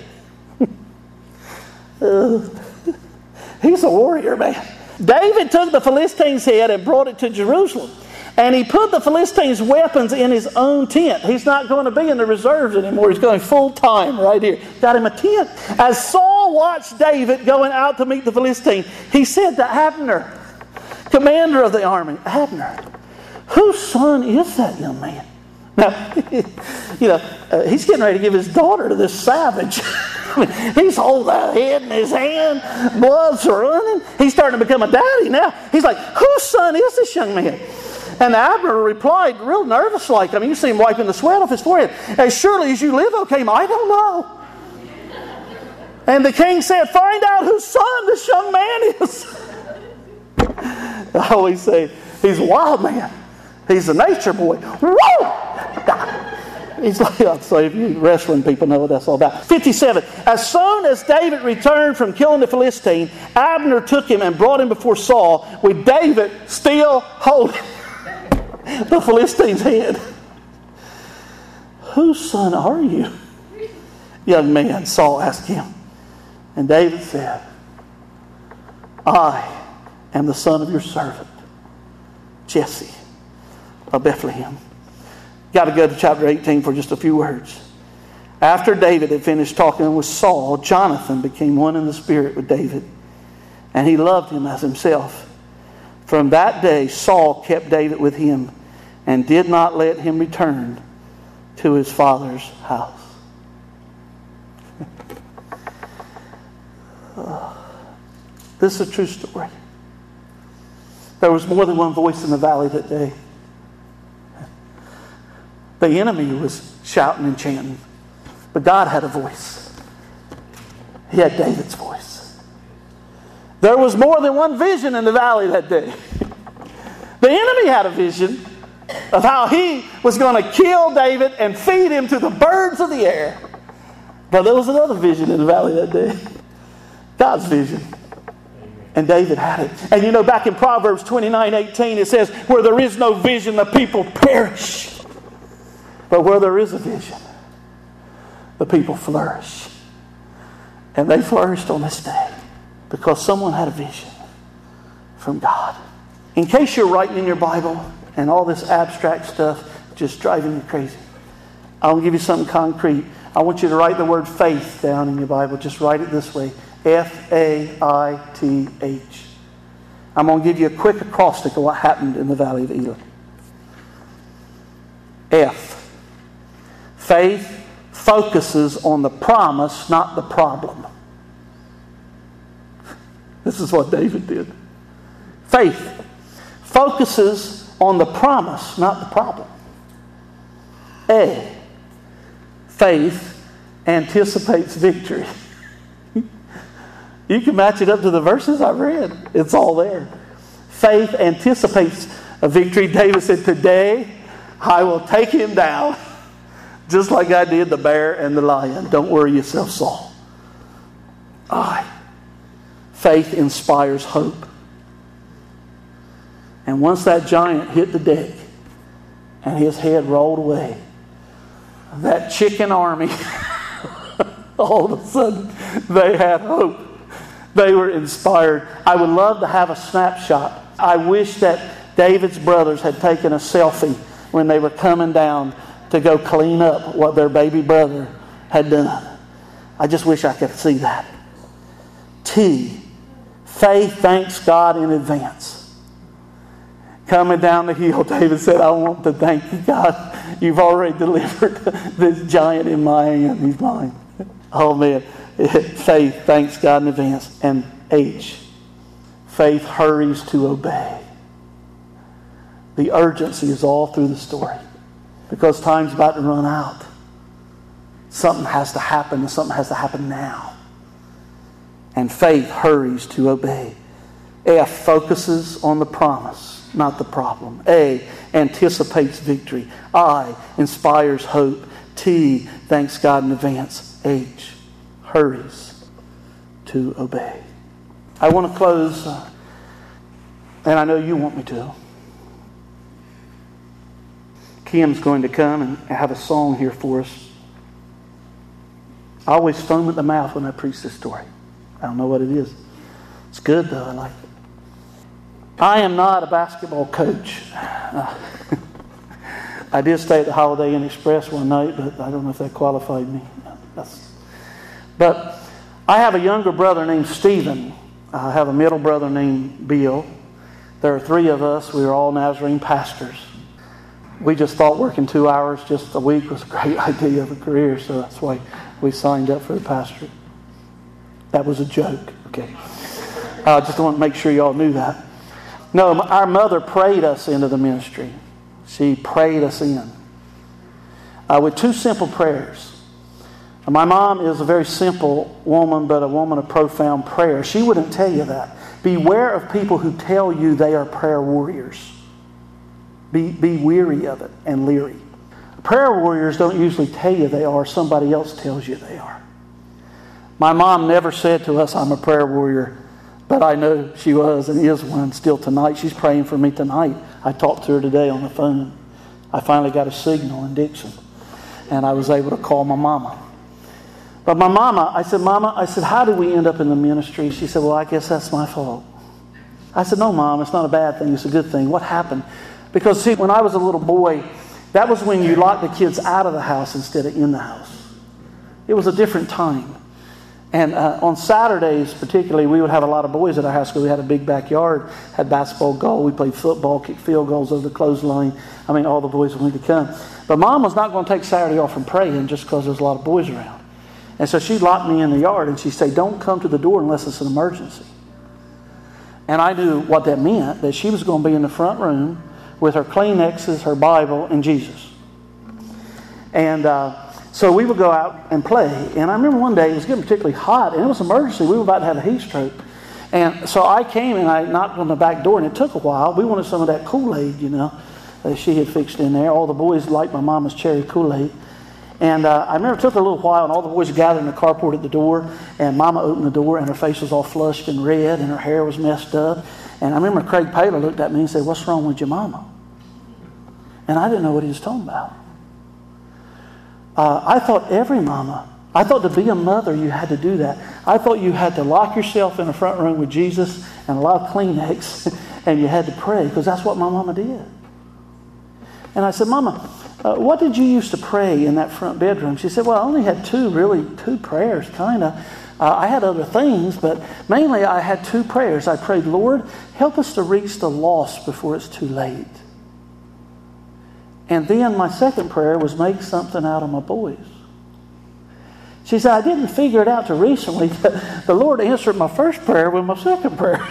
uh, he's a warrior, man. David took the Philistine's head and brought it to Jerusalem. And he put the Philistines' weapons in his own tent. He's not going to be in the reserves anymore. He's going full time right here. Got him a tent. As Saul watched David going out to meet the Philistine, he said to Abner, commander of the army, "Abner, whose son is that young man?" Now, you know, uh, he's getting ready to give his daughter to this savage. He's holding a head in his hand, blood's running. He's starting to become a daddy now. He's like, "Whose son is this young man?" And Abner replied, real nervous like. I mean, you see him wiping the sweat off his forehead. "As surely as you live, O king, I don't know." And the king said, "Find out whose son this young man is." I always say, he's a wild man. He's a nature boy. Whoa! He's like, so if you wrestling people know what that's all about. fifty-seven. As soon as David returned from killing the Philistine, Abner took him and brought him before Saul, with David still holding the Philistine's head. "Whose son are you, young man?" Saul asked him. And David said, "I am the son of your servant, Jesse of Bethlehem." Got to go to chapter eighteen for just a few words. After David had finished talking with Saul, Jonathan became one in the spirit with David, and he loved him as himself. From that day, Saul kept David with him and did not let him return to his father's house. This is a true story. There was more than one voice in the valley that day. The enemy was shouting and chanting, but God had a voice. He had David's voice. There was more than one vision in the valley that day. The enemy had a vision of how he was going to kill David and feed him to the birds of the air. But there was another vision in the valley that day. God's vision. And David had it. And you know, back in Proverbs twenty-nine eighteen, it says, where there is no vision, the people perish. But where there is a vision, the people flourish. And they flourished on this day because someone had a vision from God. In case you're writing in your Bible and all this abstract stuff just driving you crazy, I'll give you something concrete. I want you to write the word faith down in your Bible. Just write it this way. F A I T H. I'm going to give you a quick acrostic of what happened in the Valley of Elah. F. Faith focuses on the promise, not the problem. This is what David did. Faith focuses on the promise, not the problem. A. Faith anticipates victory. You can match it up to the verses I've read. It's all there. Faith anticipates a victory. David said, today I will take him down just like I did the bear and the lion. Don't worry yourself, Saul. I. Faith inspires hope. And once that giant hit the deck and his head rolled away, that chicken army, all of a sudden they had hope. They were inspired. I would love to have a snapshot. I wish that David's brothers had taken a selfie when they were coming down to go clean up what their baby brother had done. I just wish I could see that. T. Faith thanks God in advance. Coming down the hill, David said, I want to thank you, God. You've already delivered this giant in my hand. He's mine. Oh, man. Faith thanks God in advance. And H. Faith hurries to obey. The urgency is all through the story. Because time's about to run out. Something has to happen, and something has to happen now. And faith hurries to obey. F. Focuses on the promise, not the problem. A. Anticipates victory. I. Inspires hope. T. Thanks God in advance. H. Hurries to obey. I want to close, uh, and I know you want me to. Kim's going to come and have a song here for us. I always foam at the mouth when I preach this story. I don't know what it is. It's good though. I like it. I am not a basketball coach. Uh, I did stay at the Holiday Inn Express one night, but I don't know if that qualified me. That's, but I have a younger brother named Stephen. I have a middle brother named Bill. There are three of us. We are all Nazarene pastors. We just thought working two hours just a week was a great idea of a career, so that's why we signed up for the pastorate. That was a joke, okay? I uh, just want to make sure you all knew that. No, our mother prayed us into the ministry. She prayed us in uh, with two simple prayers. My mom is a very simple woman, but a woman of profound prayer. She wouldn't tell you that. Beware of people who tell you they are prayer warriors. Be, be weary of it and leery. Prayer warriors don't usually tell you they are. Somebody else tells you they are. My mom never said to us, I'm a prayer warrior, but I know she was and is one still tonight. She's praying for me tonight. I talked to her today on the phone. I finally got a signal in Dixon, and I was able to call my mama. But my mama, I said, Mama, I said, how did we end up in the ministry? She said, well, I guess that's my fault. I said, no, Mom, it's not a bad thing. It's a good thing. What happened? Because, see, when I was a little boy, that was when you locked the kids out of the house instead of in the house. It was a different time. And uh, on Saturdays, particularly, we would have a lot of boys at our high school. We had a big backyard, had basketball, goal. We played football, kicked field goals over the clothesline. I mean, all the boys wanted to come. But Mom was not going to take Saturday off from praying just because there's a lot of boys around. And so she'd lock me in the yard, and she'd say, don't come to the door unless it's an emergency. And I knew what that meant, that she was going to be in the front room with her Kleenexes, her Bible, and Jesus. And uh, so we would go out and play. And I remember one day, it was getting particularly hot, and it was an emergency. We were about to have a heat stroke. And so I came and I knocked on the back door, and it took a while. We wanted some of that Kool-Aid, you know, that she had fixed in there. All the boys liked my mama's cherry Kool-Aid. And uh, I remember it took a little while, and all the boys gathered in the carport at the door, and Mama opened the door, and her face was all flushed and red, and her hair was messed up. And I remember Craig Paler looked at me and said, what's wrong with your mama? And I didn't know what he was talking about. Uh, I thought every mama, I thought to be a mother, you had to do that. I thought you had to lock yourself in the front room with Jesus and a lot of Kleenex, and you had to pray, because that's what my mama did. And I said, Mama, uh, what did you used to pray in that front bedroom? She said, well, I only had two, really, two prayers, kind of. Uh, I had other things, but mainly I had two prayers. I prayed, Lord, help us to reach the lost before it's too late. And then my second prayer was make something out of my boys. She said, I didn't figure it out till recently that the Lord answered my first prayer with my second prayer.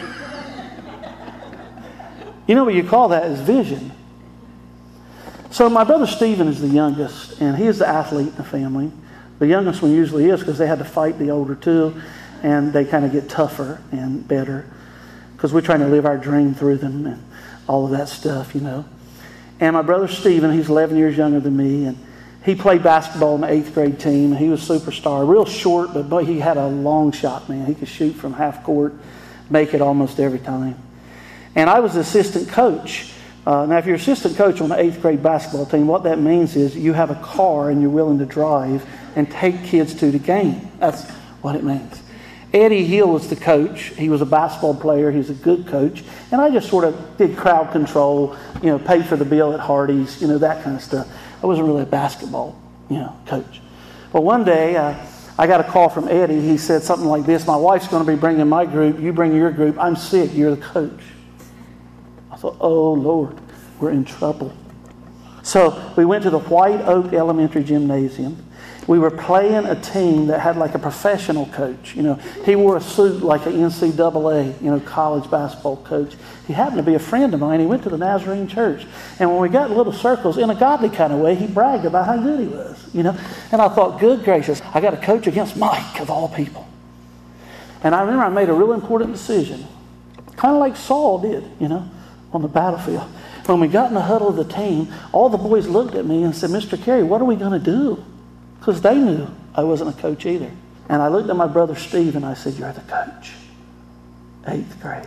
You know what you call that is vision. So my brother Stephen is the youngest, and he is the athlete in the family. The youngest one usually is because they had to fight the older two, and they kind of get tougher and better because we're trying to live our dream through them and all of that stuff, you know. And my brother Stephen, he's eleven years younger than me, and he played basketball in the eighth grade team, and he was a superstar, real short, but boy, he had a long shot, man. He could shoot from half court, make it almost every time. And I was the assistant coach. Uh, now, if you're assistant coach on the eighth grade basketball team, what that means is you have a car and you're willing to drive and take kids to the game. That's what it means. Eddie Hill was the coach. He was a basketball player. He was a good coach. And I just sort of did crowd control, you know, paid for the bill at Hardee's, you know, that kind of stuff. I wasn't really a basketball, you know, coach. Well, one day uh, I got a call from Eddie. He said something like this, my wife's going to be bringing my group. You bring your group. I'm sick. You're the coach. I thought, oh, Lord, we're in trouble. So we went to the White Oak Elementary Gymnasium. We were playing a team that had like a professional coach. You know, he wore a suit like an N C double A, you know, college basketball coach. He happened to be a friend of mine. He went to the Nazarene church. And when we got in little circles, in a godly kind of way, he bragged about how good he was, you know. And I thought, good gracious, I got to coach against Mike of all people. And I remember I made a real important decision, kind of like Saul did, you know, on the battlefield. When we got in the huddle of the team, all the boys looked at me and said, Mister Carey, what are we going to do? Because they knew I wasn't a coach either. And I looked at my brother Steve and I said, you're the coach. Eighth grade.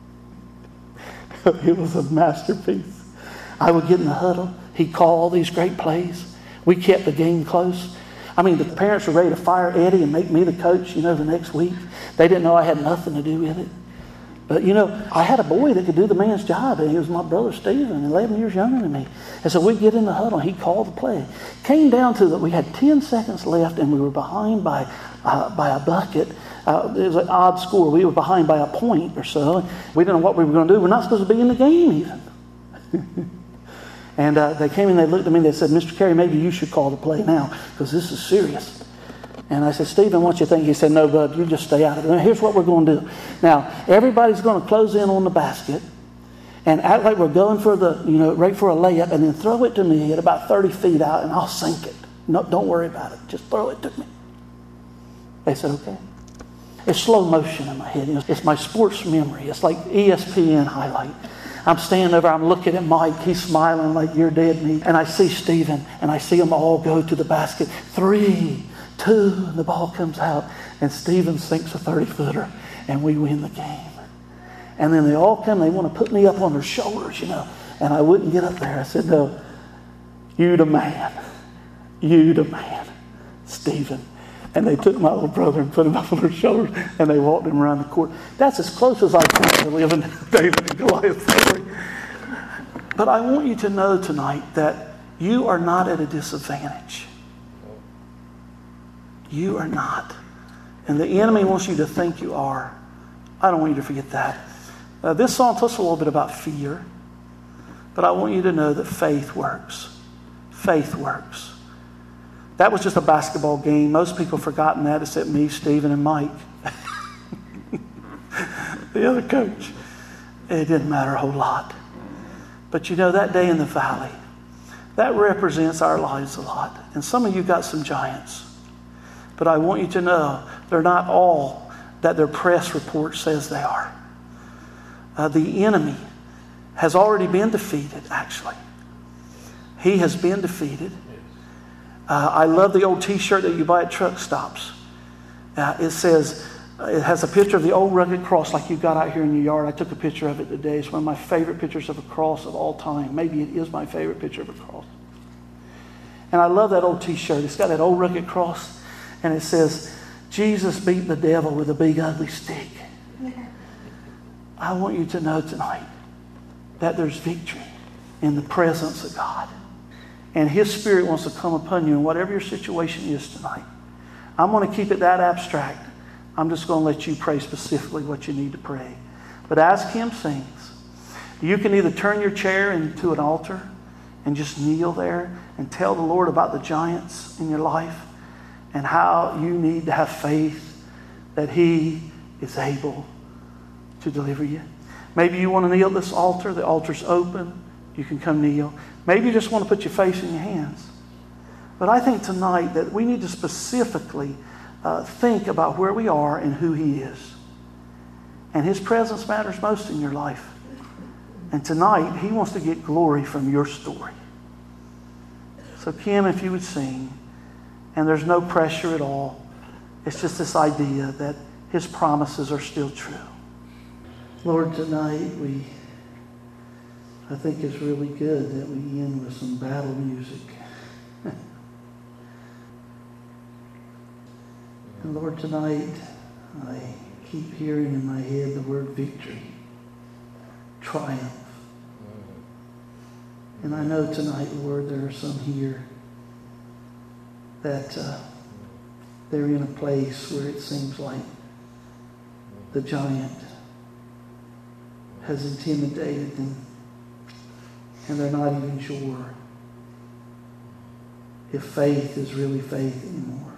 It was a masterpiece. I would get in the huddle. He'd call all these great plays. We kept the game close. I mean, the parents were ready to fire Eddie and make me the coach, you know, the next week. They didn't know I had nothing to do with it. But, you know, I had a boy that could do the man's job, and he was my brother Stephen, eleven years younger than me. And so we'd get in the huddle, and he'd call the play. Came down to that we had ten seconds left, and we were behind by uh, by a bucket. Uh, it was an odd score. We were behind by a point or so. We didn't know what we were going to do. We're not supposed to be in the game even. And uh, they came in, they looked at me, and they said, Mister Carey, maybe you should call the play now, because this is serious. And I said, Stephen, what you think? He said, no, bud, you just stay out of it. Now, here's what we're going to do. Now, everybody's going to close in on the basket and act like we're going for the, you know, right for a layup, and then throw it to me at about thirty feet out, and I'll sink it. No, don't worry about it. Just throw it to me. They said, okay. It's slow motion in my head. You know, it's my sports memory. It's like E S P N highlight. I'm standing over, I'm looking at Mike. He's smiling like you're dead meat. And I see Stephen, and I see them all go to the basket. Three, two, and the ball comes out, and Stephen sinks a thirty-footer, and we win the game. And then they all come, they want to put me up on their shoulders, you know, and I wouldn't get up there. I said, no, you the man. You the man, Stephen. And they took my little brother and put him up on their shoulders, and they walked him around the court. That's as close as I come to living David and Goliath story. But I want you to know tonight that you are not at a disadvantage. You are not. And the enemy wants you to think you are. I don't want you to forget that. Uh, this song talks a little bit about fear, but I want you to know that faith works. Faith works. That was just a basketball game. Most people have forgotten that except me, Stephen, and Mike. The other coach. It didn't matter a whole lot. But you know, that day in the valley, that represents our lives a lot. And some of you got some giants. But I want you to know they're not all that their press report says they are. Uh, the enemy has already been defeated, actually. He has been defeated. Uh, I love the old t-shirt that you buy at truck stops. Uh, it says, uh, it has a picture of the old rugged cross like you've got out here in your yard. I took a picture of it today. It's one of my favorite pictures of a cross of all time. Maybe it is my favorite picture of a cross. And I love that old t-shirt. It's got that old rugged cross. And it says, Jesus beat the devil with a big ugly stick. I want you to know tonight that there's victory in the presence of God. And His Spirit wants to come upon you in whatever your situation is tonight. I'm going to keep it that abstract. I'm just going to let you pray specifically what you need to pray. But as Kim sings, you can either turn your chair into an altar and just kneel there and tell the Lord about the giants in your life and how you need to have faith that He is able to deliver you. Maybe you want to kneel at this altar. The altar's open. You can come kneel. Maybe you just want to put your face in your hands. But I think tonight that we need to specifically uh, think about where we are and who He is. And His presence matters most in your life. And tonight, He wants to get glory from your story. So Kim, if you would sing, and there's no pressure at all. It's just this idea that His promises are still true. Lord, tonight we, I think it's really good that we end with some battle music. And Lord, tonight I keep hearing in my head the word victory, triumph. And I know tonight, Lord, there are some here that uh, they're in a place where it seems like the giant has intimidated them, and they're not even sure if faith is really faith anymore.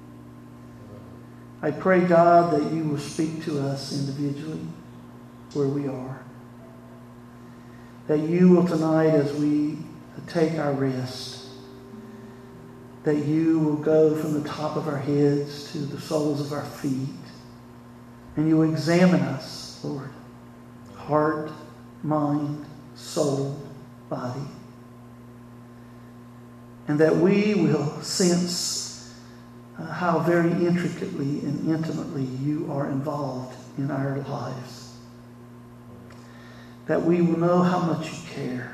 I pray, God, that you will speak to us individually where we are. That you will tonight, as we take our rest, that you will go from the top of our heads to the soles of our feet, and you will examine us, Lord, heart, mind, soul, body. And that we will sense uh, how very intricately and intimately you are involved in our lives. That we will know how much you care.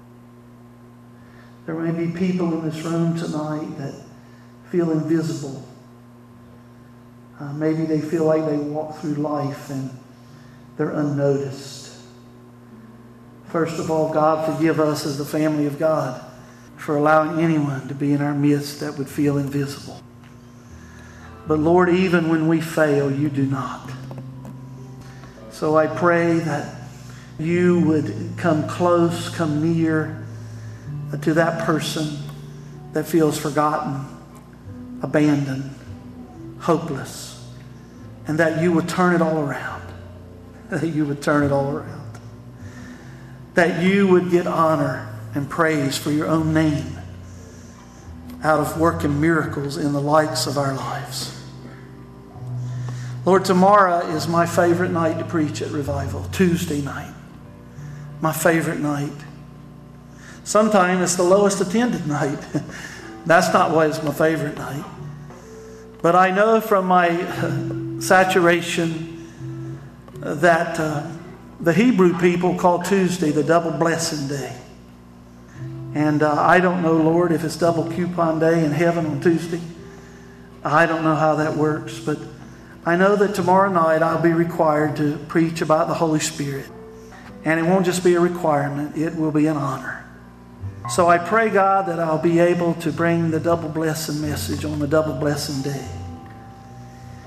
There may be people in this room tonight that feel invisible. Uh, maybe they feel like they walk through life and they're unnoticed. First of all, God, forgive us as the family of God for allowing anyone to be in our midst that would feel invisible. But Lord, even when we fail, you do not. So I pray that you would come close, come near to that person that feels forgotten, abandoned, hopeless, and that you would turn it all around. That you would turn it all around. That you would get honor and praise for your own name out of working miracles in the likes of our lives. Lord, tomorrow is my favorite night to preach at Revival, Tuesday night. My favorite night. Sometimes it's the lowest attended night. That's not why it's my favorite night. But I know from my uh, saturation uh, that uh, the Hebrew people call Tuesday the double blessing day. And uh, I don't know, Lord, if it's double coupon day in heaven on Tuesday. I don't know how that works, but I know that tomorrow night I'll be required to preach about the Holy Spirit. And it won't just be a requirement, it will be an honor. So I pray, God, that I'll be able to bring the double blessing message on the double blessing day.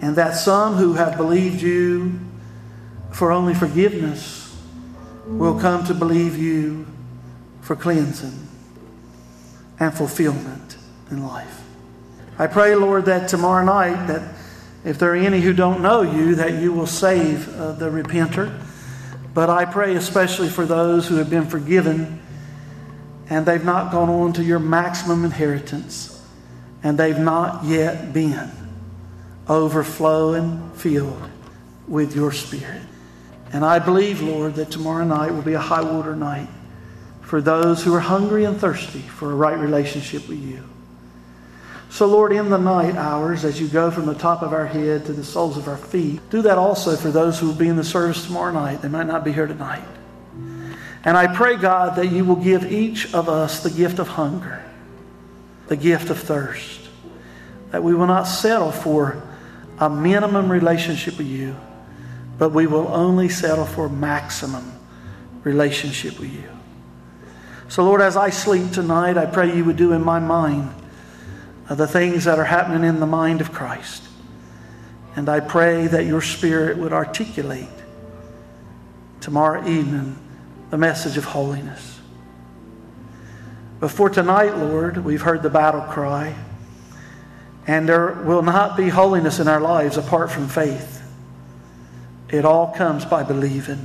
and that some who have believed you for only forgiveness will come to believe you for cleansing and fulfillment in life. I pray, Lord, that tomorrow night, that if there are any who don't know you, that you will save uh, the repenter. But I pray especially for those who have been forgiven and they've not gone on to your maximum inheritance, and they've not yet been overflowing, filled with your Spirit. And I believe, Lord, that tomorrow night will be a high water night for those who are hungry and thirsty for a right relationship with you. So, Lord, in the night hours, as you go from the top of our head to the soles of our feet, do that also for those who will be in the service tomorrow night. They might not be here tonight. And I pray, God, that you will give each of us the gift of hunger, the gift of thirst, that we will not settle for a minimum relationship with you, but we will only settle for maximum relationship with you. So, Lord, as I sleep tonight, I pray you would do in my mind the things that are happening in the mind of Christ. And I pray that your Spirit would articulate tomorrow evening the message of holiness. But for tonight, Lord, we've heard the battle cry. And there will not be holiness in our lives apart from faith. It all comes by believing.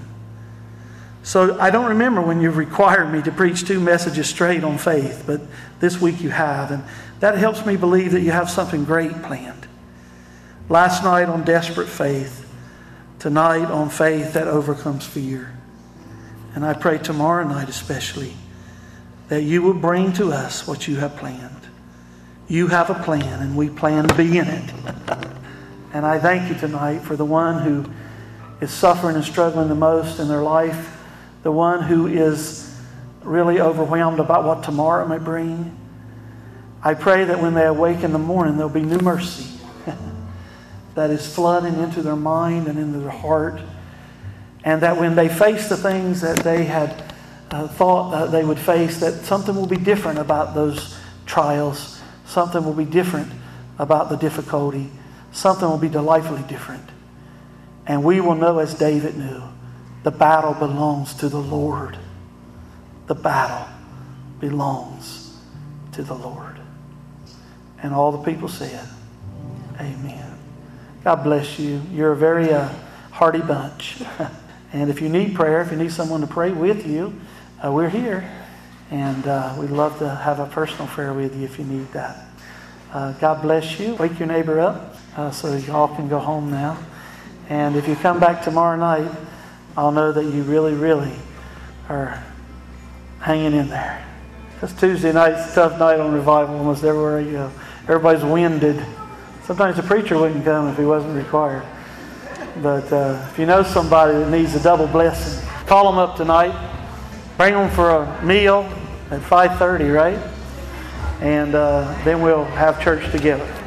So I don't remember when you've required me to preach two messages straight on faith, but this week you have. And that helps me believe that you have something great planned. Last night on desperate faith. Tonight on faith that overcomes fear. And I pray tomorrow night especially that you will bring to us what you have planned. You have a plan, and we plan to be in it. And I thank you tonight for the one who is suffering and struggling the most in their life, the one who is really overwhelmed about what tomorrow may bring. I pray that when they awake in the morning, there'll be new mercy that is flooding into their mind and into their heart. And that when they face the things that they had uh, thought uh, they would face, that something will be different about those trials. Something will be different about the difficulty. Something will be delightfully different. And we will know, as David knew, the battle belongs to the Lord. The battle belongs to the Lord. And all the people said, amen. God bless you. You're a very uh, hearty bunch. And if you need prayer, if you need someone to pray with you, uh, we're here. And uh, we'd love to have a personal prayer with you if you need that. Uh, God bless you. Wake your neighbor up uh, so you all can go home now. And if you come back tomorrow night, I'll know that you really, really are hanging in there. Because Tuesday night's a tough night on revival almost everywhere you go. Everybody's winded. Sometimes the preacher wouldn't come if he wasn't required. But uh, if you know somebody that needs a double blessing, call them up tonight. Bring them for a meal at five thirty, right? And uh, then we'll have church together.